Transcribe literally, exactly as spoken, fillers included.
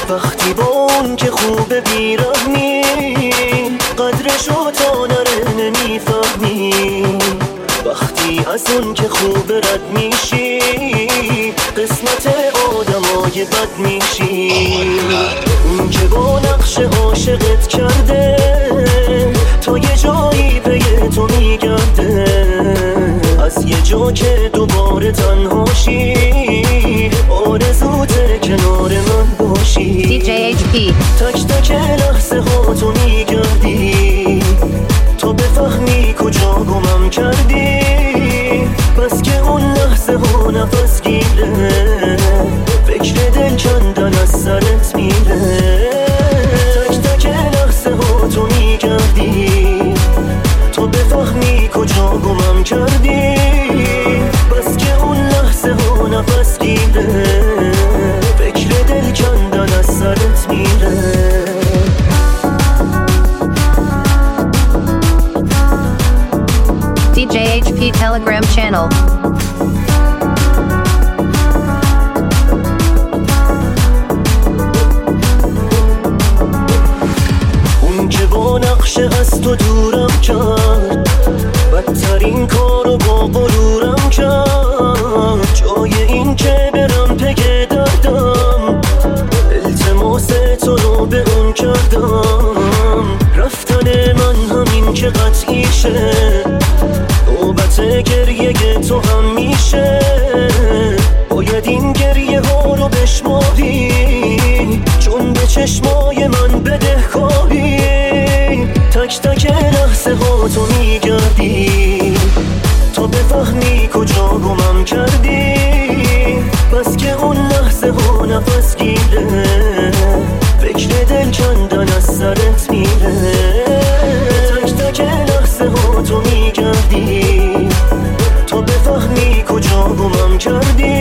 وقتی با اون که خوبه بیرحمی قدرشو تا نره نمیفهمی، وقتی از اون که خوبه رد میشی قسمت آدمای بد میشی. اون که با نقش عاشقت کرده تا یه جایی به تو میگرده، از یه جا که دوباره تنهاشی آرزوت کنار من باشی. دی جی اچ پی تک تک لحظه ها تو میگردی تا بفهمی کجا گمم کردی، بس که اون لحظه ها نفس گیره فکر دل کندن از سرت میره. تک تک لحظه ها تو میگردی تا بفهمی کجا گمم کردی، بس که اون لحظه ها نفس گیره فکر دل کندن از سرت میره. دی جی اچ پی Telegram channel. اون که با نقشه از تو دورم کرد بدترین کارو با غرورم کرد، جای این که برم پی دردم التماس تو رو به اون کردم. رفتن من همین که قطعیشه، نوبت گریه تو هم میشه، باید این گریه ها رو بشماری چون به چشمای من بدهکاری. تک تک لحظه ها تو میگردی تا بفهمی کجا گمم کردی، بس که اون لحظه ها نفس گیره فکر دل کندن از سرت میره. تک تک لحظه ها تو میگردی تا بفهمی کجا گمم کردی،